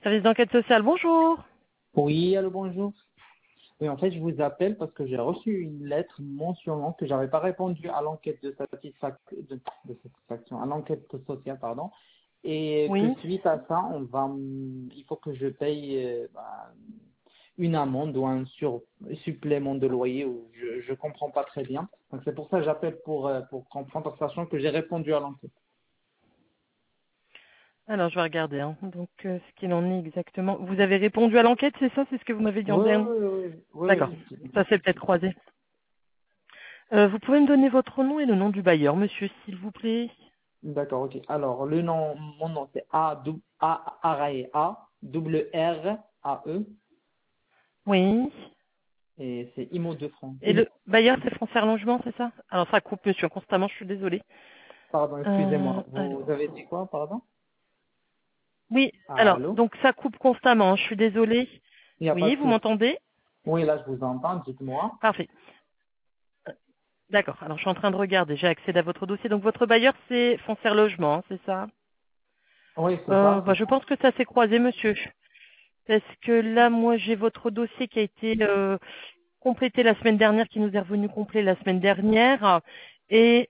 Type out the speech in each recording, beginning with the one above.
Service d'enquête sociale, bonjour. Oui, allô, bonjour. Oui, en fait, je vous appelle parce que j'ai reçu une lettre mentionnant que j'avais pas répondu à l'enquête de satisfaction, à l'enquête sociale, pardon, et que Oui. suite à ça, il faut que je paye une amende ou un supplément de loyer ou je comprends pas très bien. Donc c'est pour ça que j'appelle pour comprendre, sachant que j'ai répondu à l'enquête. Alors, je vais regarder. Donc, ce qu'il en est exactement. Vous avez répondu à l'enquête, c'est ça? C'est ce que vous m'avez dit en Oui, dernier? oui, oui, oui, D'accord. oui, oui. Ça s'est peut-être croisé. Vous pouvez me donner votre nom et le nom du bailleur, monsieur, s'il vous plaît? D'accord, ok. Alors, mon nom, c'est double R, A, E, Oui. et c'est IMO de France. Et le bailleur, c'est Foncière Logement, c'est ça? Alors, ça coupe, monsieur, constamment, je suis désolée. Pardon, excusez-moi. Vous avez Alors. dit quoi, pardon? Oui, alors, Allô? donc ça coupe constamment, je suis désolée. Il n'y a pas Oui, de vous souci. m'entendez? Oui, là, je vous entends, dites-moi. Parfait. D'accord, alors je suis en train de regarder, j'ai accédé à votre dossier. Donc votre bailleur, c'est Foncière Logement, hein, c'est ça? Oui, c'est ça, c'est Je ça. pense que ça s'est croisé, monsieur. Parce que là, moi, j'ai votre dossier qui a été complété la semaine dernière, qui nous est revenu complet la semaine dernière. Et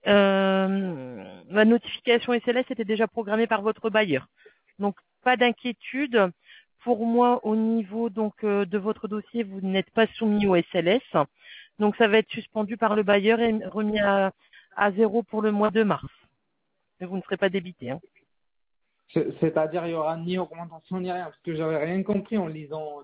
la notification SLS était déjà programmée par votre bailleur. Donc, pas d'inquiétude. Pour moi, au niveau donc de votre dossier, vous n'êtes pas soumis au SLS. Donc, ça va être suspendu par le bailleur et remis à zéro pour le mois de mars. Mais vous ne serez pas débité, hein. C'est-à-dire, il n'y aura ni augmentation ni rien, parce que j'avais rien compris en lisant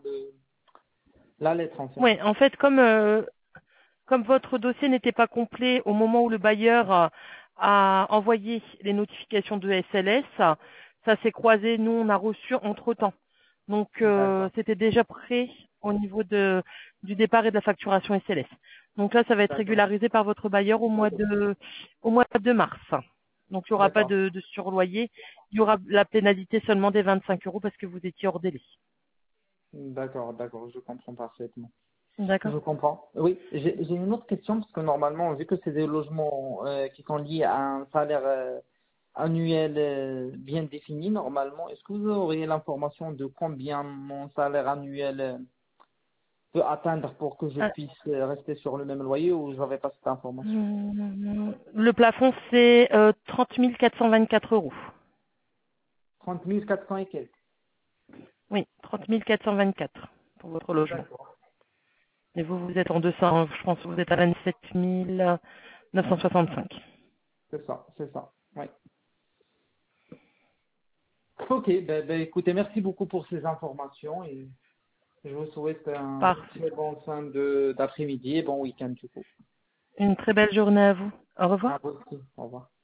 la lettre, en fait. Oui, en fait, comme votre dossier n'était pas complet au moment où le bailleur a envoyé les notifications de SLS, ça s'est croisé, nous on a reçu entre-temps. Donc D'accord, c'était déjà prêt au niveau du départ et de la facturation SLS. Donc là, ça va être d'accord, régularisé par votre bailleur au mois de mars. Donc il n'y aura pas d'accord, de surloyer, il y aura la pénalité seulement des 25 euros parce que vous étiez hors délai. d'accord, je comprends parfaitement. D'accord. Je comprends. Oui, j'ai une autre question, parce que normalement, vu que c'est des logements qui sont liés à un salaire annuel bien défini, normalement, est-ce que vous auriez l'information de combien mon salaire annuel peut atteindre pour que je puisse rester sur le même loyer, ou je n'avais pas cette information? Le plafond, c'est 30 424 euros. 30 400 et quelques. Oui, 30 424 pour votre logement. D'accord. Et vous, vous êtes en 200, je pense que vous êtes à 27 965. C'est ça. Oui. Ok, écoutez, merci beaucoup pour ces informations et je vous souhaite un Parfait. très bon fin d'après-midi et bon week-end du coup. Une très belle journée à vous. Au revoir. À vous aussi. Au revoir.